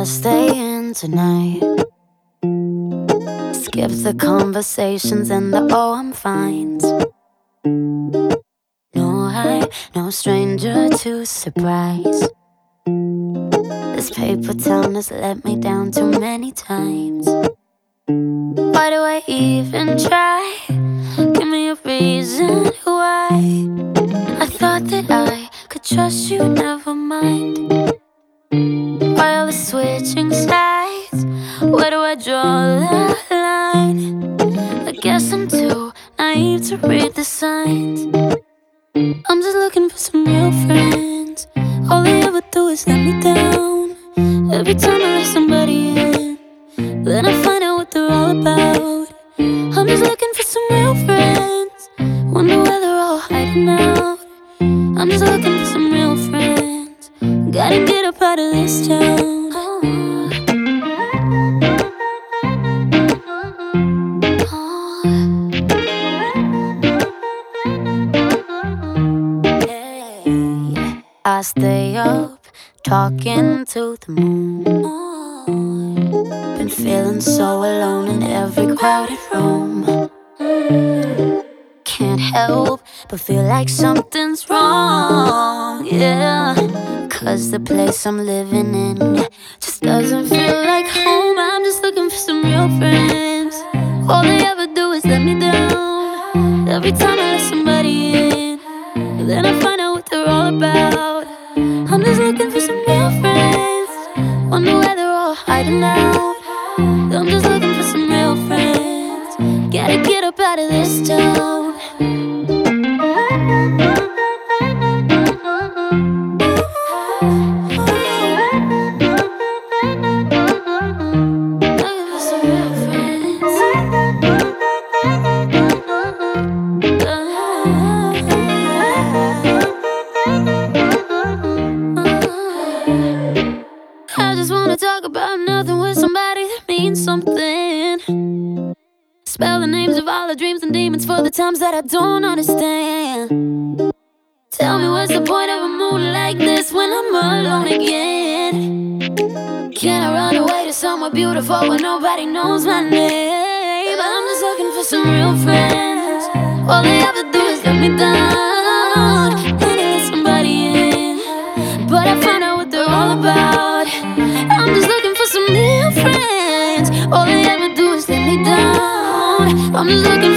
stay in tonight. Skip the conversations and the oh I'm fines. No, I'm no stranger to surprise. This paper town has let me down too many times. Why do I even try? Give me a reason why. I thought that I could trust you, never mind. Why all the switching sides? Where do I draw the line? I guess I'm too naive to read the signs. I'm just looking for some real friends. All they ever do is let me down. Every time I let somebody in, then I find out what they're all about. I'm just looking for some real friends. Wonder where they're all hiding out. I'm just looking for some real friends. Gotta get up out of this town. I stay up, talking to the moon. Been feeling so alone in every crowded room. Can't help but feel like something's wrong, yeah. Cause the place I'm living in just doesn't feel like home. I'm just looking for some real friends. All they ever do is let me down. Every time I let somebody in, then I find out what they're all about. I'm just looking for some real friends. Wonder where they're all hiding out. I'm just looking for some real friends. Gotta get up out of this town. Looking for some real friends. I just wanna talk about nothing with somebody that means something. Spell the names of all the dreams and demons for the times that I don't understand. Tell me what's the point of a moon like this when I'm alone again? Can I run away to somewhere beautiful where nobody knows my name? I'm just looking for some real friends. All they ever do is let me down. Then I let somebody in, but I find out what they're all about. I'm just looking for some real friends. All they ever do is let me down. I'm just looking